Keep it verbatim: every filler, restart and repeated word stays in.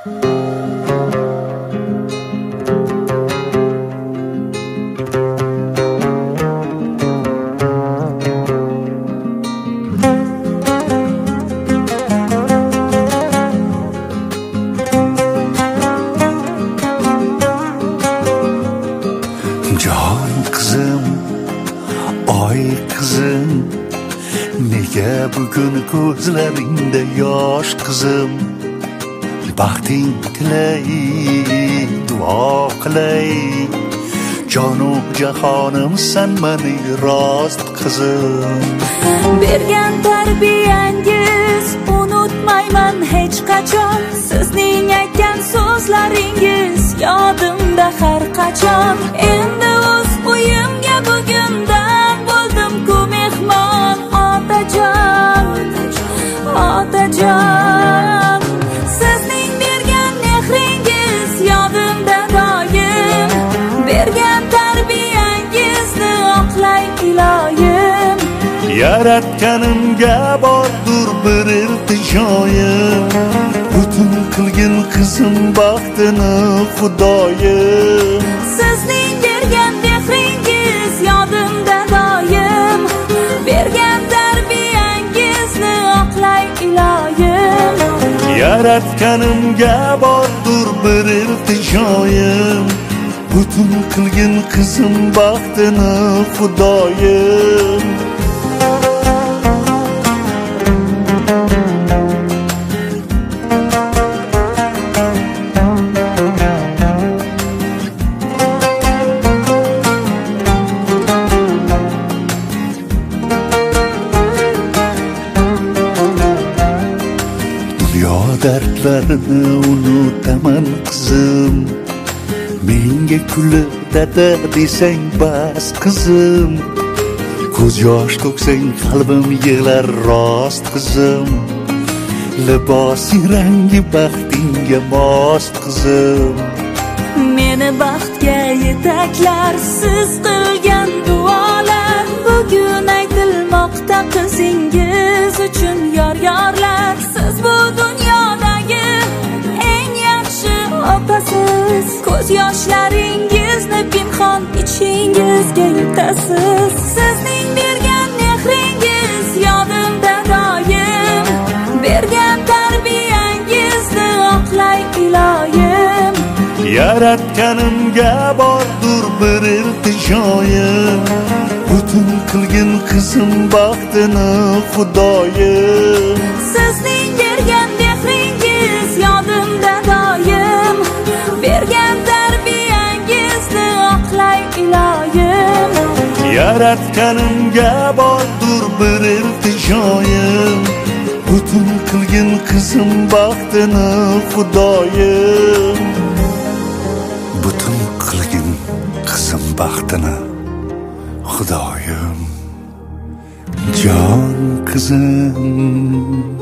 Jon qizim, oy qizim, nega bugun ko'zlaringda yosh qizim? Baxting tilay, duo qilay, jonu jahonimsan meni rost qizim. Bergan tarbiyangiz unutmayman hech qachon. Sizning aytgan so'zlaringiz yodimda har qachon. Endi o'z uyimga bugundan bo'ldim-ku mehmon. Otajon, otajon, sizning bergan mehringiz yodimda doim. Bergan tarbiyangizni oqlay iloyim. Yaratganimga bordur bir iltijoyim, butun qilgin qizim baxtini xudoyim. Sizning bergan mehringiz yodimda doim. Bergan tarbiyangizni oqlay iloyim. Yaratganimga bordur bir iltijoyim, butun qilgin qizim baxtini xudoyim. Dunyo dardlarini unutaman qizim, menga kulib dada desang bas qizim. Ko'z yosh to'ksang qalbim yig'lar rost qizim. Libosing rangi baxtingga mos qizim. Meni baxtga yetaklar siz qilgan duolar. Bugun aytilmoqda qizingiz uchun yor-yorlar. Siz bu dunyodagi eng yaxshi otasiz. Ko'z yoshlaringizni pinhon ichingizga yutasiz. Sizning bergan mehringiz yodimda doim. Bergan tarbiyangizni oqlay iloyim. Yaratganimga bordur bir iltijoyim, butun qilgin qizim baxtini xudoyim. Sizning bergan mehringiz yodimda doim. Bergan tarbiyangizni oqlay iloyim. Yaratganimga bordur bir iltijoyim, butun qilgin qizim baxtini xudoyim. Butun qilgin qizim baxtini xudoyim. Jon qizim.